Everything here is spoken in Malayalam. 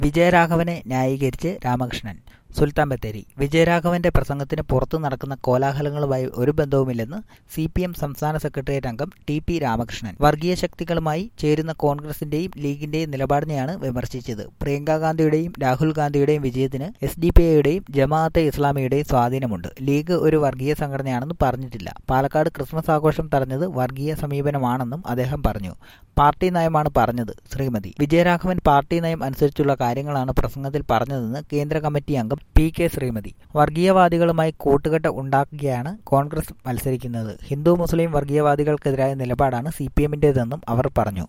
വിജയരാഘവനെ ന്യായീകരിച്ച് രാമകൃഷ്ണൻ. സുൽത്താൻ ബത്തേരി. വിജയരാഘവന്റെ പ്രസംഗത്തിന് പുറത്തു നടക്കുന്ന കോലാഹലങ്ങളുമായി ഒരു ബന്ധവുമില്ലെന്ന് CPM സംസ്ഥാന സെക്രട്ടേറിയറ്റ് അംഗം TP രാമകൃഷ്ണൻ. വർഗീയ ശക്തികളുമായി ചേരുന്ന കോൺഗ്രസിന്റെയും ലീഗിന്റെയും നിലപാടിനെയാണ് വിമർശിച്ചത്. പ്രിയങ്ക ഗാന്ധിയുടെയും രാഹുൽ ഗാന്ധിയുടെയും വിജയത്തിന് SDPIയുടെയും ജമാഅത്തെ ഇസ്ലാമിയുടെയും സ്വാധീനമുണ്ട്. ലീഗ് ഒരു വർഗീയ സംഘടനയാണെന്ന് പറഞ്ഞിട്ടില്ല. പാലക്കാട് ക്രിസ്മസ് ആഘോഷം തടഞ്ഞത് വർഗീയ സമീപനമാണെന്നും അദ്ദേഹം പറഞ്ഞു. പാർട്ടി നയമാണ് പറഞ്ഞത്. ശ്രീമതി. വിജയരാഘവൻ പാർട്ടി നയം അനുസരിച്ചുള്ള കാര്യങ്ങളാണ് പ്രസംഗത്തിൽ പറഞ്ഞതെന്ന് കേന്ദ്ര കമ്മിറ്റി അംഗം PK ശ്രീമതി. വർഗീയവാദികളുമായി കൂട്ടുകെട്ട് ഉണ്ടാക്കുകയാണ് കോൺഗ്രസ് മത്സരിക്കുന്നത്. ഹിന്ദു മുസ്ലിം വർഗീയവാദികൾക്കെതിരായ നിലപാടാണ് CPMന്റേതെന്നും അവർ പറഞ്ഞു.